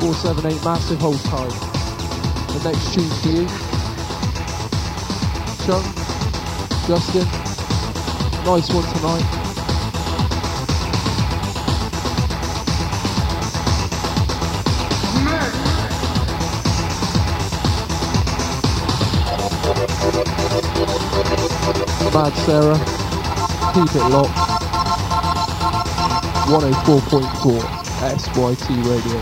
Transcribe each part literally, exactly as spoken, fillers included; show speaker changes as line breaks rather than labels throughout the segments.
four seven eight, massive hold tight. The next tune for you. Chung, Justin, nice one tonight. Mad Sarah, keep it locked. one oh four point four S Y T Radio.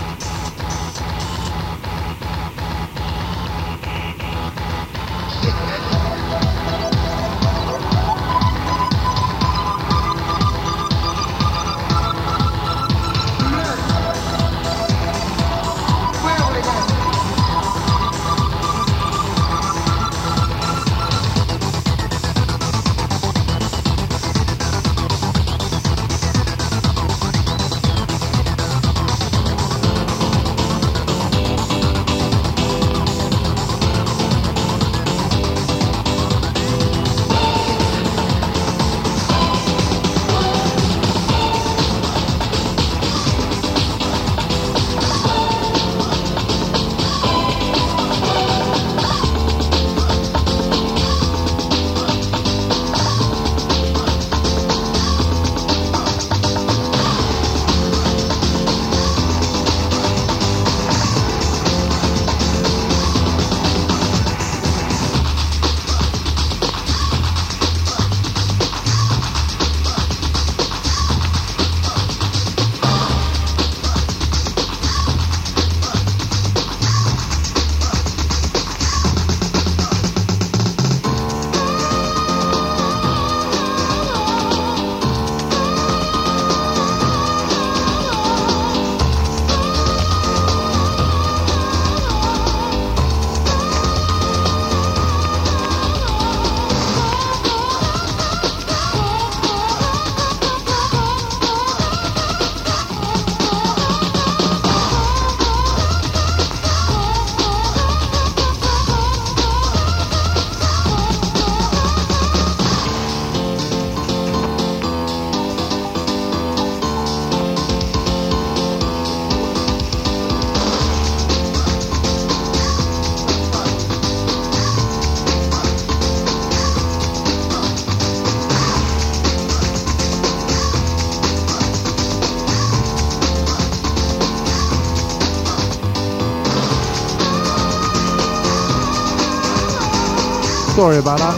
Sorry about that.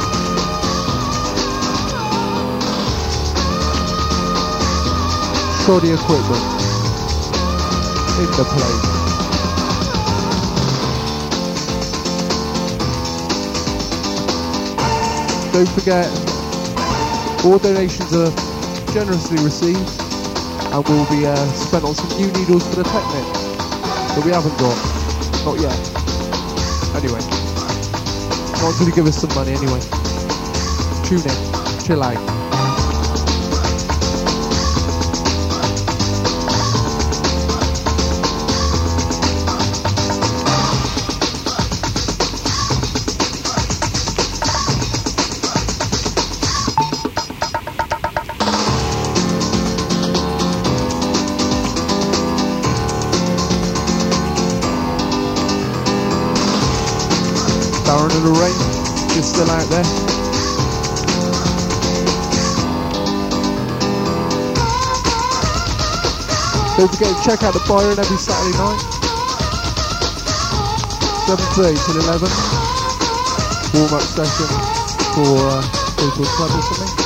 Shoddy equipment in the place. Don't forget, all donations are generously received and will be uh, spent on some new needles for the Technic that we haven't got. Not yet. Anyway. Not until you give us some money anyway. Tune in. Chill out. Darren and Lorraine, you're still out there. Don't forget to check out the Byron every Saturday night, seven thirty till eleven, warm up session for uh, people club or something.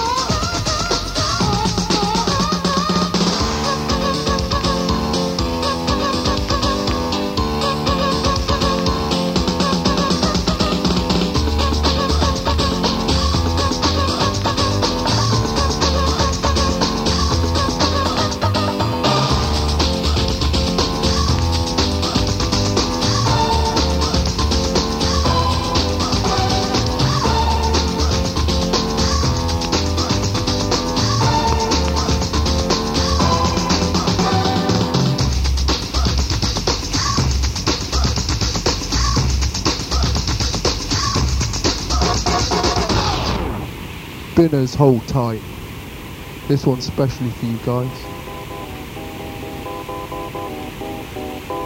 Spinners, hold tight. This one's specially for you guys.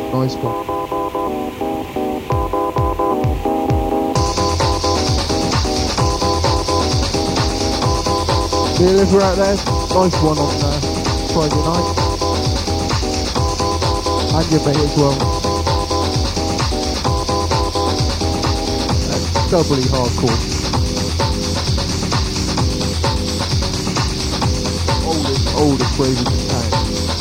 Nice one. Dear liver out there, nice one on uh, Friday night. And your mate as well. That's doubly hardcore. Oldest, oldest ravers in town.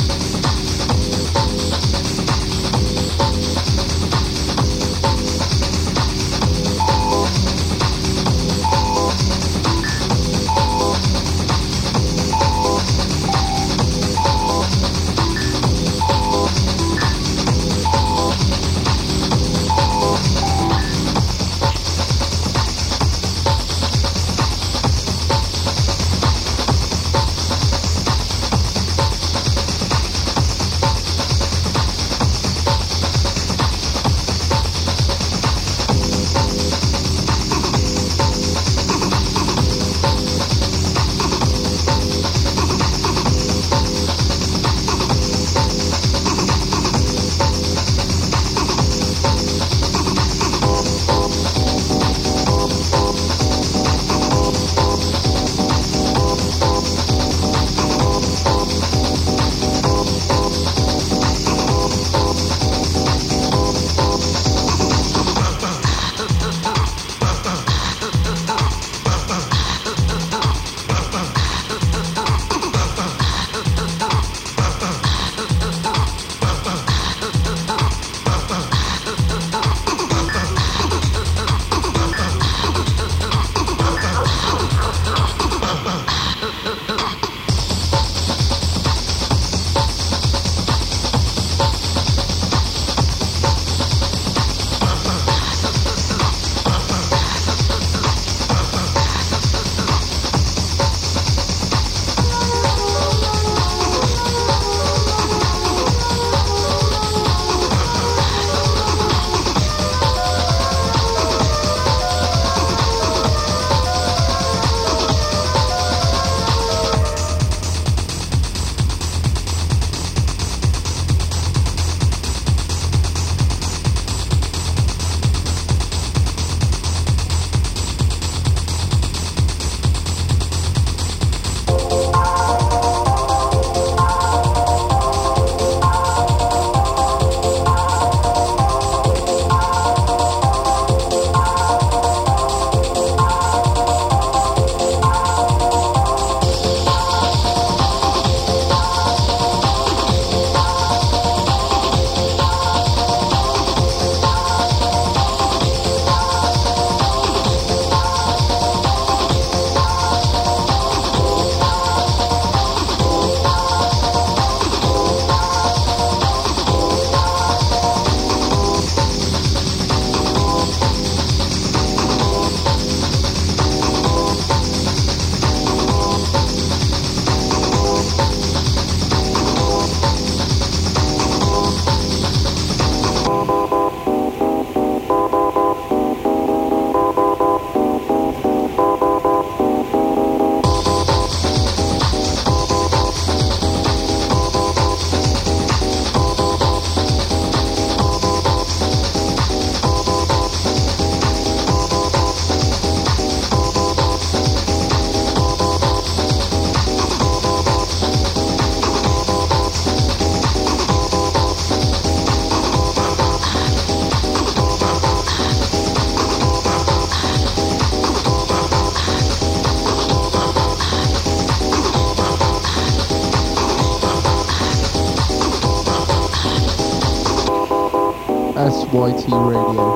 S Y T Radio.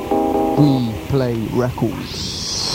We play records.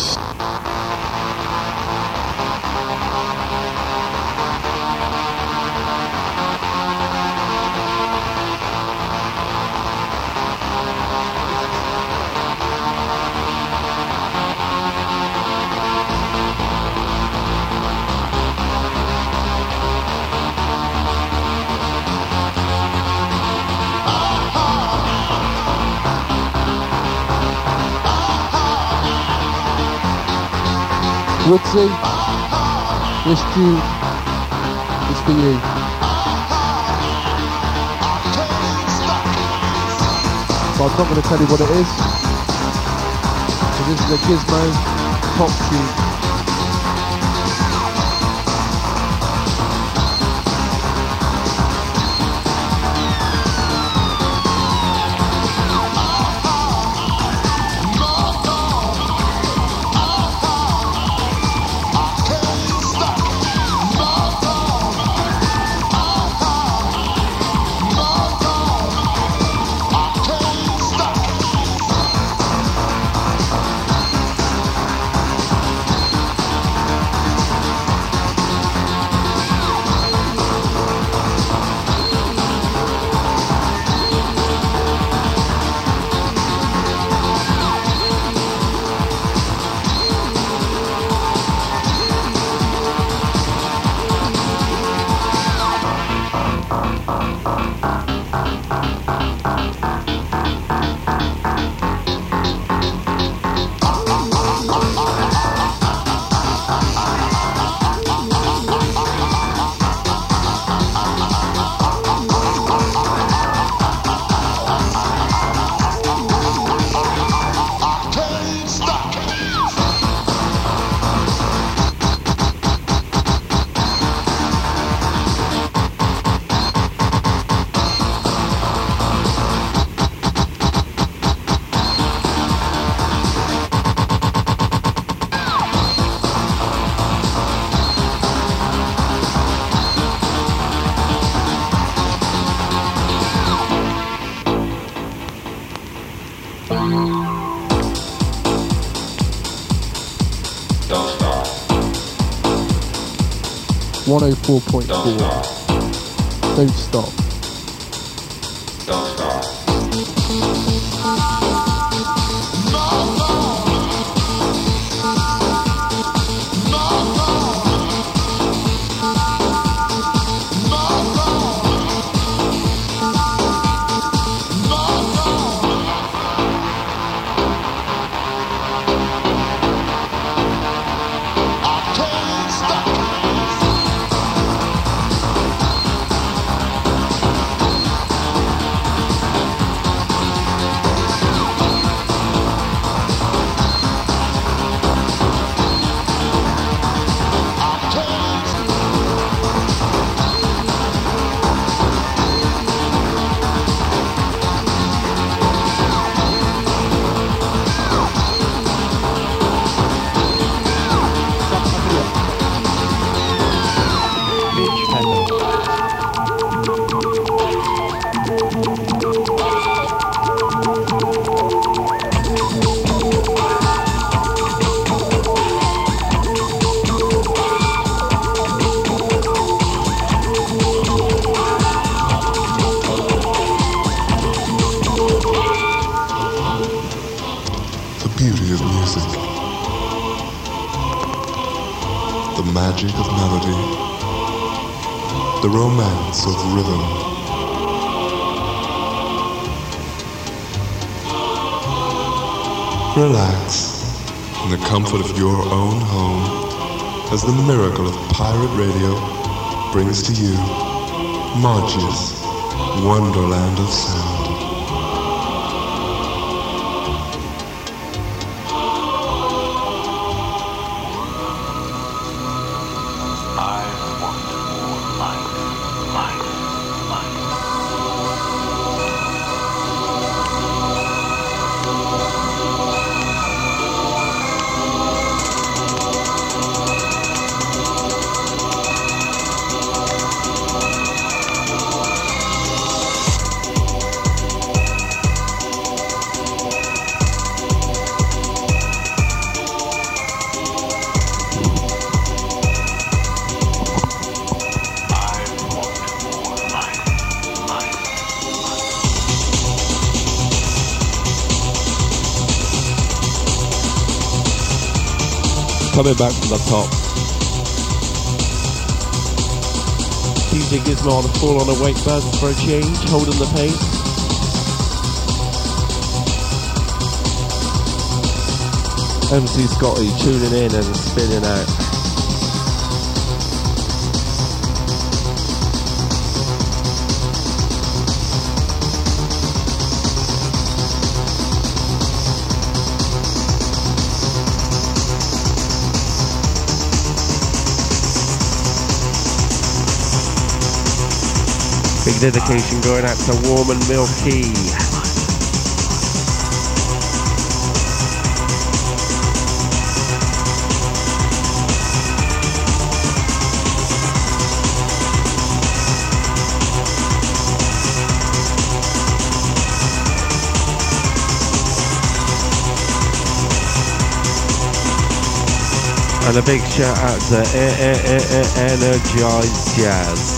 Woodsy, this tune is for you. but I'm not going to tell you what it is. So this is a Gizmo pop tune. one oh four point four. Don't stop.
Don't stop.
magic of melody, the romance of rhythm. Relax in the comfort of your own home as the miracle of pirate radio brings to you Margie's Wonderland of Sound.
Coming back from the top. D J Gizmo on the full on a wake band for a change, holding the pace. M C Scotty tuning in and spinning out. Big dedication going out to Warm and Milky. And a big shout out to e- e- e- e- Energized Jazz.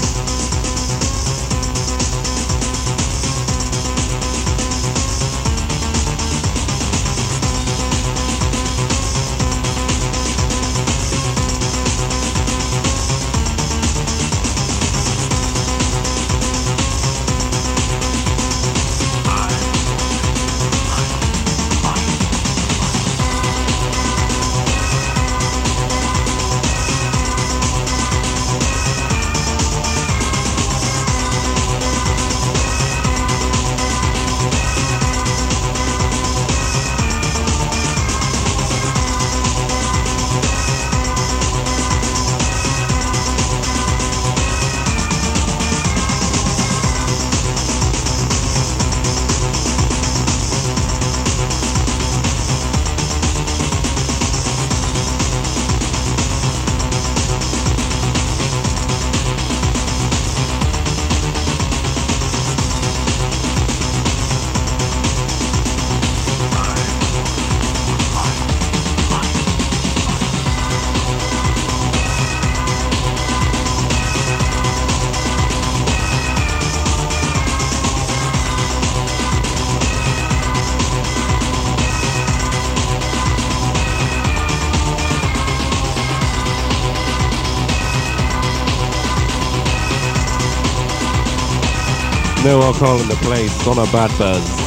No alcohol in the place, on a bad buzz.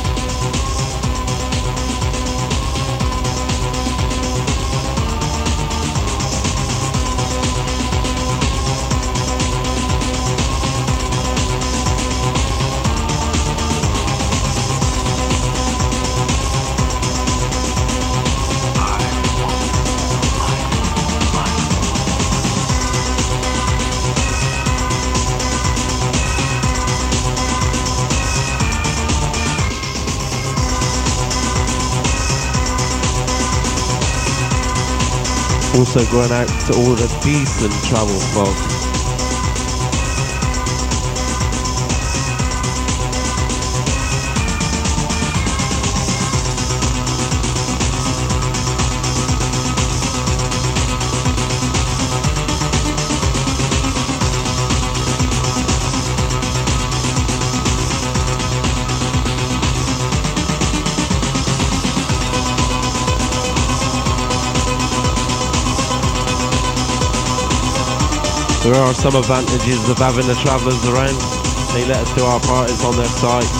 Also going out to all the decent travel folk. There are some advantages of having the travellers around. They let us do our parties on their sites.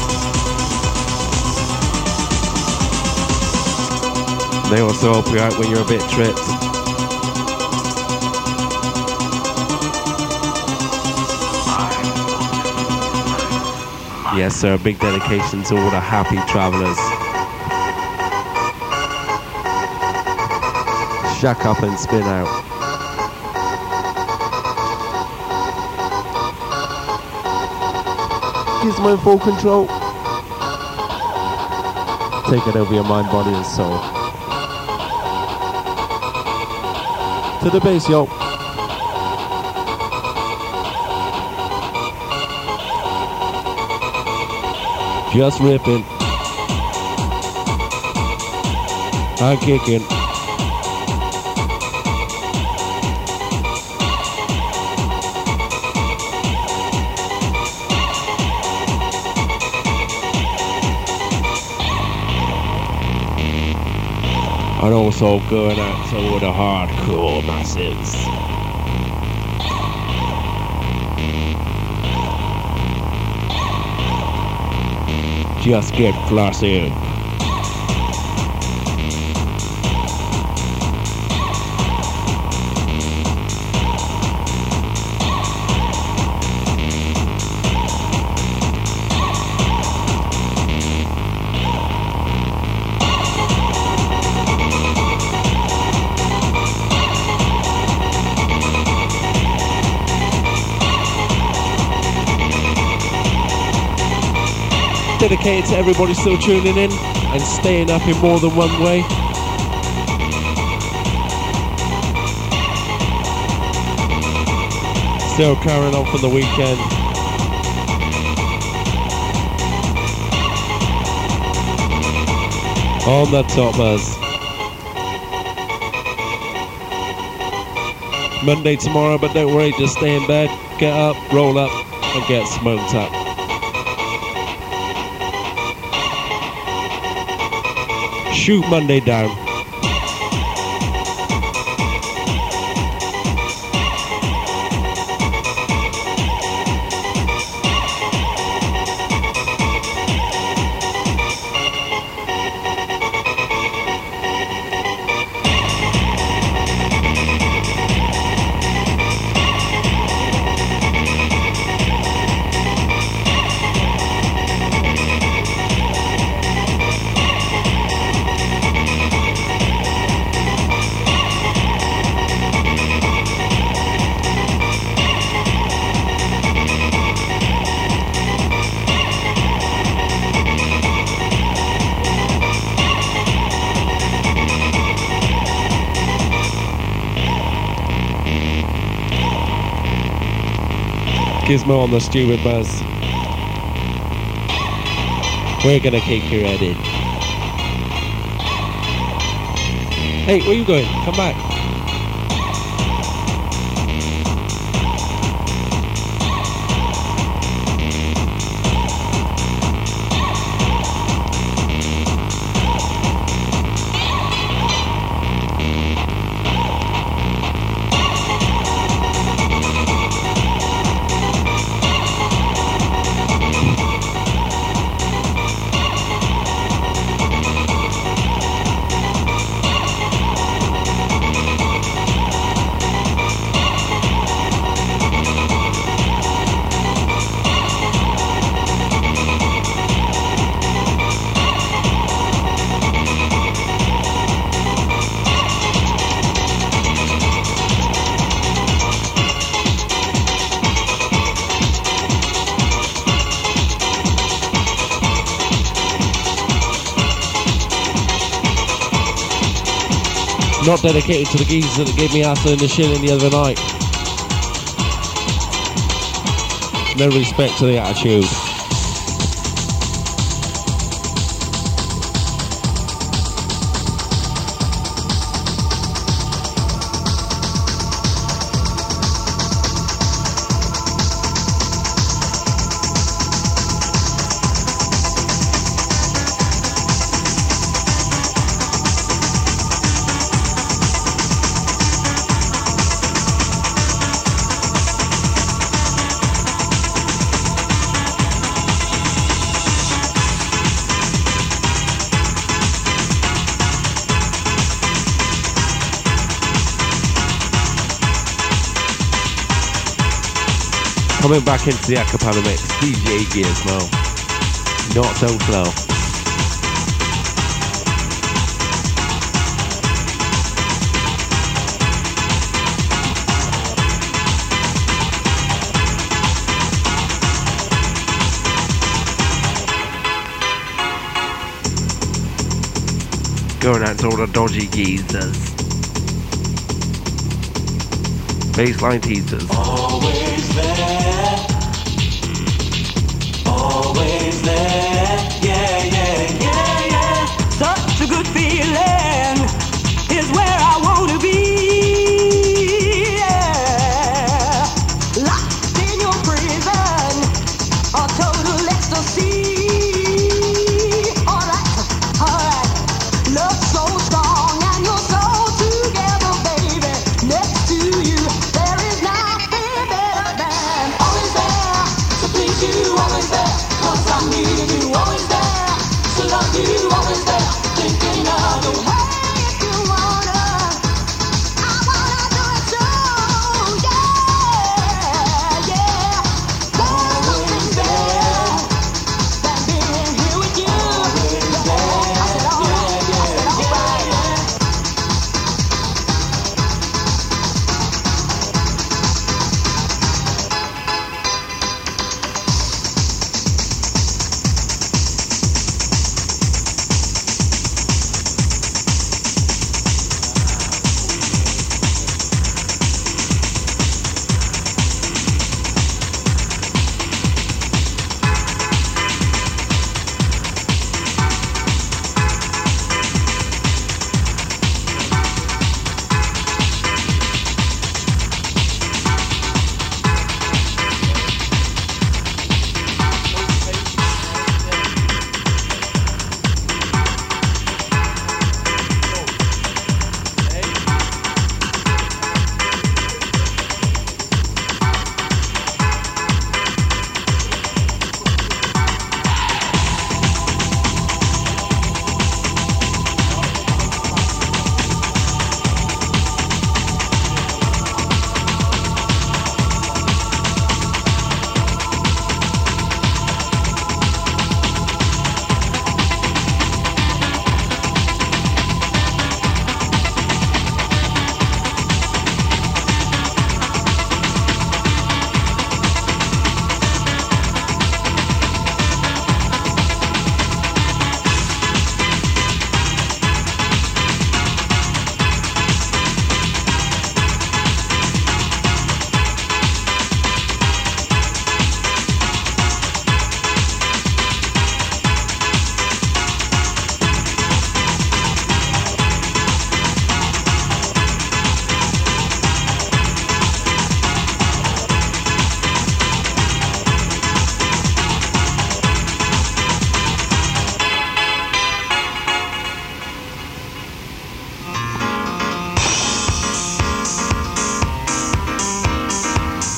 They also help you out when you're a bit tripped. Yes sir, big dedication to all the happy travellers. Shack up and spin out. Gizmo in full control. Taking over your mind, body and soul. To the bass, yo. Just ripping. I'm kicking. And also going out to all the hardcore masses. Just get classy. Dedicated to everybody still tuning in and staying up in more than one way. Still carrying on from the weekend. On the toppers. Monday tomorrow, but don't worry, just stay in bed, get up, roll up, and get smoked up. Shoot Monday down. Gizmo on the stupid buzz. We're gonna kick your head in. Hey, where you going? Come back. Not dedicated to the geezer that gave me Arthur and the shilling the other night. No respect to the attitude. Coming back into the acapella mix, D J Gizmo. Not so slow. Going out to all the dodgy geezers. Baseline teasers.
Always there, always there, yeah, yeah, yeah, yeah. Such a good feeling is where I wanna be, yeah. Locked in your prison, a total ecstasy. Alright, alright, love so strong and you're so together, baby. Next to you, there is nothing better.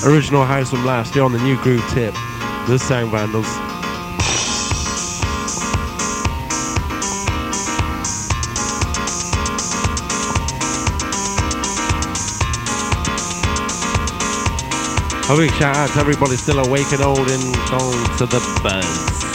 Original house from last year on the new groove tip. The Sound Vandals. A big shout out to everybody still awake and holding on to the buzz.